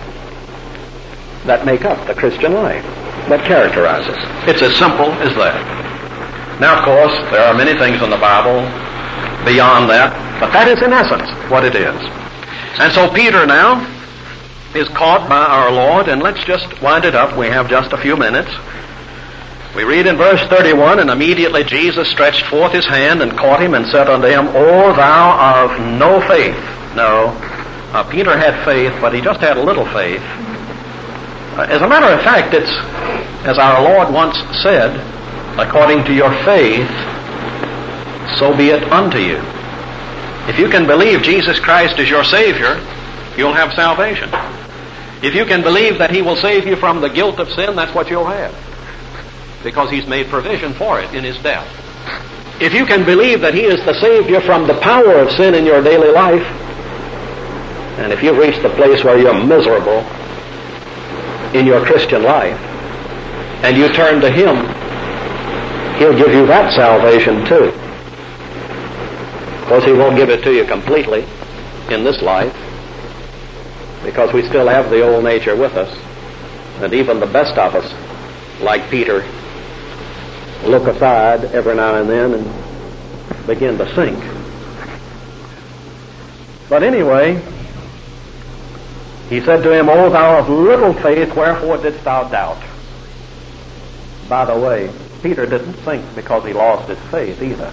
that make up the Christian life, that characterize us. It's as simple as that. Now, of course, there are many things in the Bible beyond that, but that is in essence what it is. And so Peter now is caught by our Lord, and let's just wind it up. We have just a few minutes. We read in verse 31, and immediately Jesus stretched forth His hand and caught him and said unto him, O thou of no faith. No, Peter had faith, but he just had a little faith. As a matter of fact, it's, as our Lord once said, according to your faith, so be it unto you. If you can believe Jesus Christ is your Savior, you'll have salvation. If you can believe that He will save you from the guilt of sin, that's what you'll have, because He's made provision for it in His death. If you can believe that He is the Savior from the power of sin in your daily life, and if you've reached the place where you're miserable in your Christian life, and you turn to Him, He'll give you that salvation too. Of course, He won't give it to you completely in this life, because we still have the old nature with us, and even the best of us, like Peter, look aside every now and then and begin to sink. But anyway, He said to him, O thou of little faith, wherefore didst thou doubt? By the way, Peter didn't sink because he lost his faith either.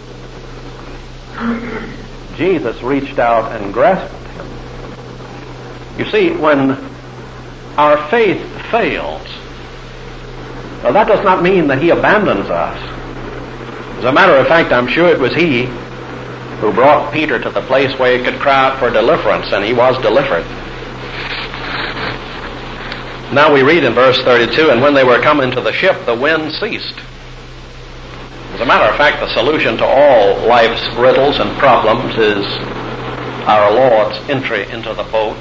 Jesus reached out and grasped him. You see, when our faith fails, well, that does not mean that He abandons us. As a matter of fact, I'm sure it was He who brought Peter to the place where he could cry out for deliverance, and he was delivered. Now we read in verse 32, and when they were come into the ship, the wind ceased. As a matter of fact, the solution to all life's riddles and problems is our Lord's entry into the boat.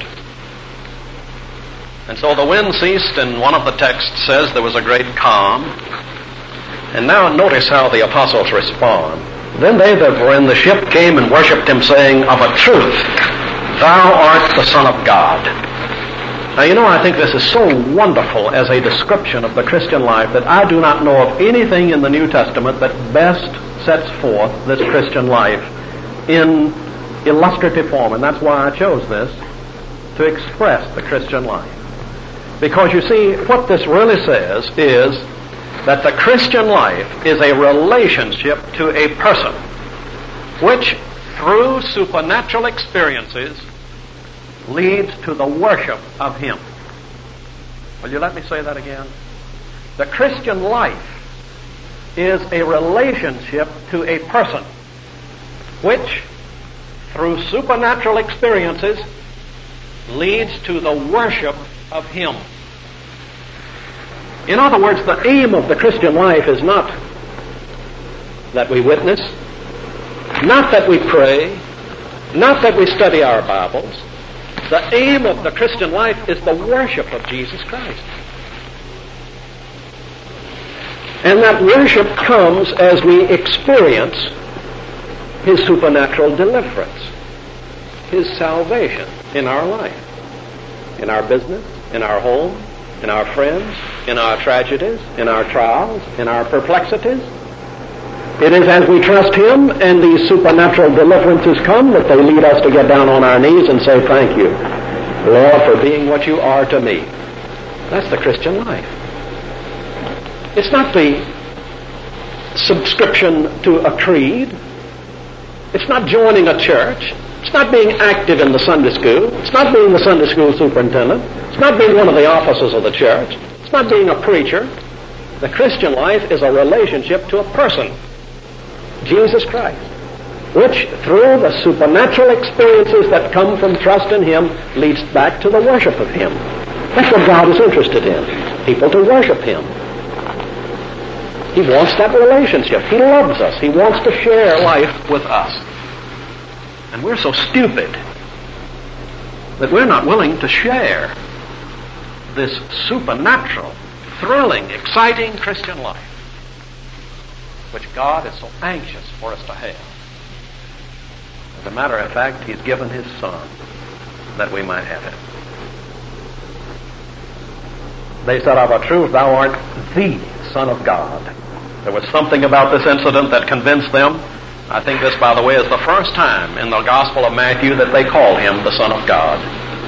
And so the wind ceased, and one of the texts says there was a great calm. And now notice how the apostles respond. Then they that were in the ship came and worshipped Him, saying, Of a truth, Thou art the Son of God. Now, you know, I think this is so wonderful as a description of the Christian life that I do not know of anything in the New Testament that best sets forth this Christian life in illustrative form. And that's why I chose this, to express the Christian life. Because you see, what this really says is that the Christian life is a relationship to a person, which through supernatural experiences leads to the worship of Him. Will you let me say that again? The Christian life is a relationship to a person, which through supernatural experiences leads to the worship of Him. In other words, the aim of the Christian life is not that we witness, not that we pray, not that we study our Bibles. The aim of the Christian life is the worship of Jesus Christ. And that worship comes as we experience His supernatural deliverance, His salvation in our life. in our business, in our home, in our friends, in our tragedies, in our trials, in our perplexities. It is as we trust Him and these supernatural deliverances come that they lead us to get down on our knees and say, thank you, Lord, for being what you are to me. That's the Christian life. It's not the subscription to a creed. It's not joining a church. It's not being active in the Sunday school. It's not being the Sunday school superintendent. It's not being one of the officers of the church. It's not being a preacher. The Christian life is a relationship to a person, Jesus Christ, which through the supernatural experiences that come from trust in Him leads back to the worship of Him. That's what God is interested in, people to worship Him. He wants that relationship. He loves us. He wants to share life with us. And we're so stupid that we're not willing to share this supernatural, thrilling, exciting Christian life, which God is so anxious for us to have. As a matter of fact, He's given His Son that we might have it. They said, of a truth, thou art the Son of God. There was something about this incident that convinced them. I think this, by the way, is the first time in the Gospel of Matthew that they call Him the Son of God.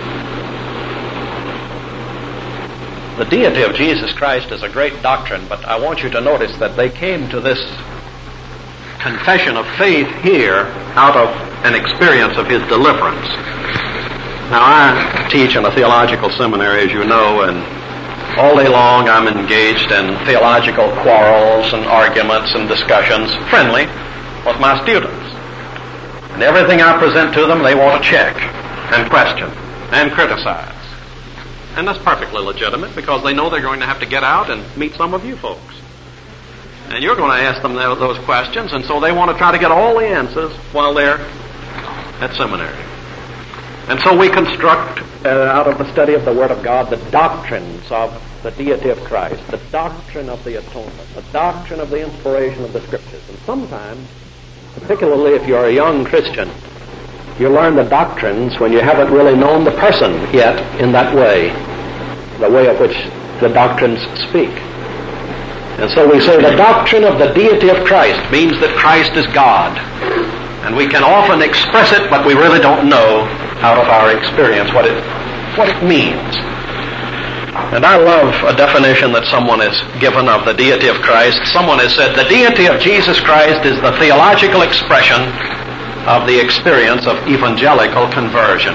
The deity of Jesus Christ is a great doctrine, but I want you to notice that they came to this confession of faith here out of an experience of His deliverance. Now, I teach in a theological seminary, as you know, and all day long I'm engaged in theological quarrels and arguments and discussions, friendly, with my students. And everything I present to them, they want to check and question and criticize. And that's perfectly legitimate because they know they're going to have to get out and meet some of you folks. And you're going to ask them those questions, and so they want to try to get all the answers while they're at seminary. And so we construct, out of the study of the Word of God, the doctrines of the deity of Christ, the doctrine of the atonement, the doctrine of the inspiration of the Scriptures. And sometimes, particularly if you're a young Christian, you learn the doctrines when you haven't really known the person yet in that way, the way of which the doctrines speak. And so we say the doctrine of the deity of Christ means that Christ is God. And we can often express it, but we really don't know out of our experience what it means. And I love a definition that someone has given of the deity of Christ. Someone has said, the deity of Jesus Christ is the theological expression of the experience of evangelical conversion.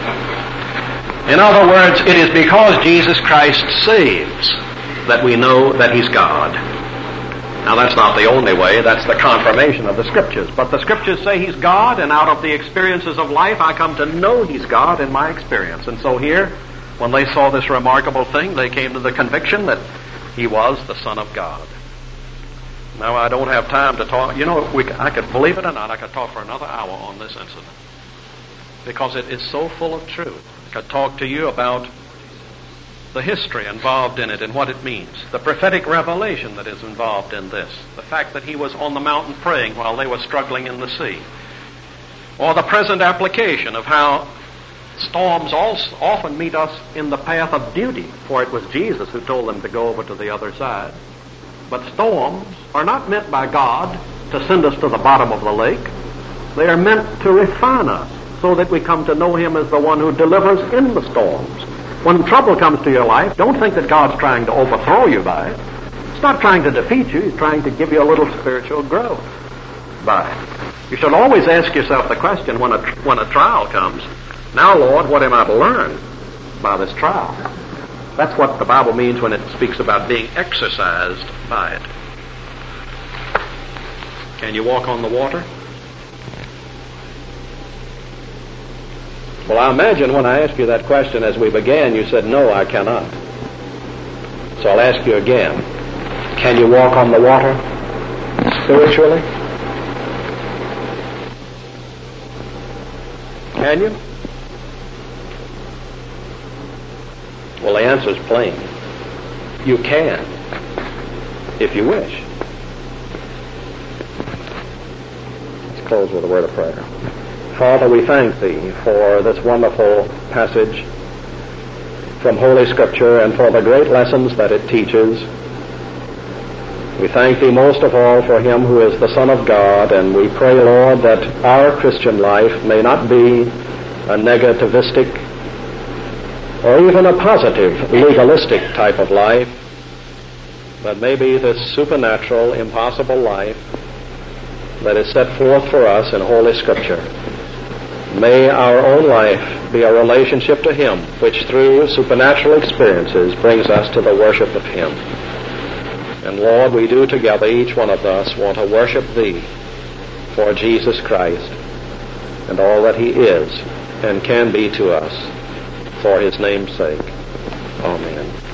In other words, it is because Jesus Christ saves that we know that He's God. Now, that's not the only way. That's the confirmation of the Scriptures. But the Scriptures say He's God, and out of the experiences of life, I come to know He's God in my experience. And so here, when they saw this remarkable thing, they came to the conviction that He was the Son of God. Now, I don't have time to talk. You know, I could, believe it or not, I could talk for another hour on this incident because it is so full of truth. I could talk to you about the history involved in it and what it means, the prophetic revelation that is involved in this, the fact that He was on the mountain praying while they were struggling in the sea, or the present application of how storms also often meet us in the path of duty, for it was Jesus who told them to go over to the other side. But storms are not meant by God to send us to the bottom of the lake. They are meant to refine us so that we come to know Him as the one who delivers in the storms. When trouble comes to your life, don't think that God's trying to overthrow you by it. He's not trying to defeat you. He's trying to give you a little spiritual growth by it. You should always ask yourself the question when a trial comes, now, Lord, what am I to learn by this trial? That's what the Bible means when it speaks about being exercised by it. Can you walk on the water? Well, I imagine when I asked you that question as we began, you said, no, I cannot. So I'll ask you again. Can you walk on the water spiritually? Can you? Well, the answer is plain. You can, if you wish. Let's close with a word of prayer. Father, we thank Thee for this wonderful passage from Holy Scripture and for the great lessons that it teaches. We thank Thee most of all for Him who is the Son of God, and we pray, Lord, that our Christian life may not be a negativistic or even a positive, legalistic type of life, but may be this supernatural, impossible life that is set forth for us in Holy Scripture. May our own life be a relationship to Him, which through supernatural experiences brings us to the worship of Him. And Lord, we do together, each one of us, want to worship Thee for Jesus Christ and all that He is and can be to us for His name's sake. Amen.